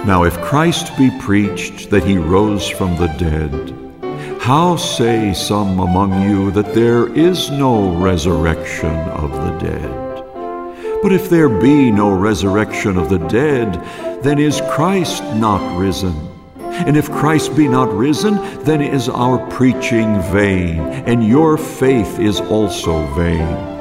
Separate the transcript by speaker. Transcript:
Speaker 1: Now if Christ be preached that he rose from the dead, how say some among you that there is no resurrection of the dead? But if there be no resurrection of the dead, then is Christ not risen? And if Christ be not risen, then is our preaching vain, and your faith is also vain.